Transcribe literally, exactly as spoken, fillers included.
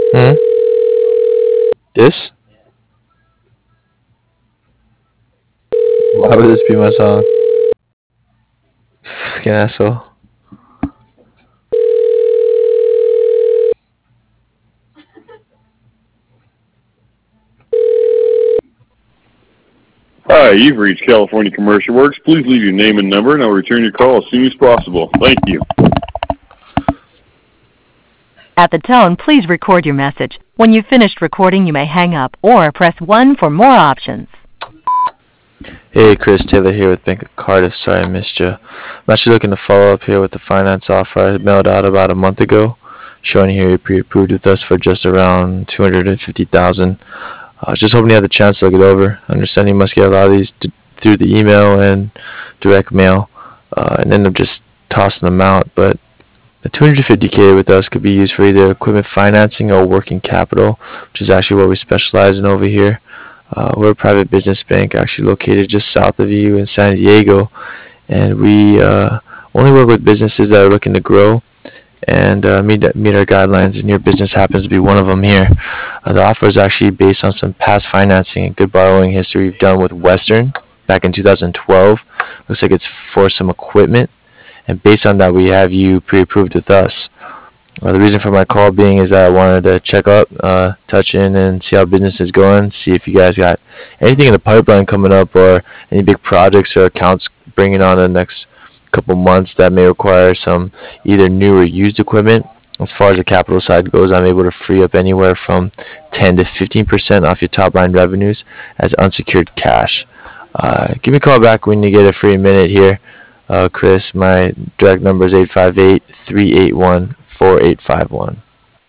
Hmm? This? Why would this be my song? Fucking asshole. Hi, you've reached California Commercial Works. Please leave your name and number, and I'll return your call as soon as possible. Thank you. At the tone, please record your message. When you've finished recording, you may hang up or press one for more options. Hey, Chris Taylor here with Bank of Cardiff. Sorry I missed you. I'm actually looking to follow up here with the finance offer I mailed out about a month ago, showing here you pre-approved with us for just around two hundred fifty thousand dollars. I was just hoping you had the chance to look it over. I understand you must get a lot of these t- through the email and direct mail, uh, and end up just tossing them out, but the two hundred fifty K with us could be used for either equipment financing or working capital, which is actually what we specialize in over here. Uh, we're a private business bank actually located just south of you in San Diego, and we uh, only work with businesses that are looking to grow and uh, meet meet our guidelines. And your business happens to be one of them here. Uh, the offer is actually based on some past financing and good borrowing history we've done with Western back in two thousand twelve. Looks like it's for some equipment, and based on that, we have you pre-approved with us. Uh, the reason for my call being is that I wanted to check up, uh, touch in, and see how business is going. See if you guys got anything in the pipeline coming up, or any big projects or accounts bringing on in the next couple months that may require some either new or used equipment. As far as the capital side goes, I'm able to free up anywhere from ten to fifteen percent off your top line revenues as unsecured cash. Uh, give me a call back when you get a free minute here, uh, Chris. My direct number is eight five eight, three eight one, four eight five one.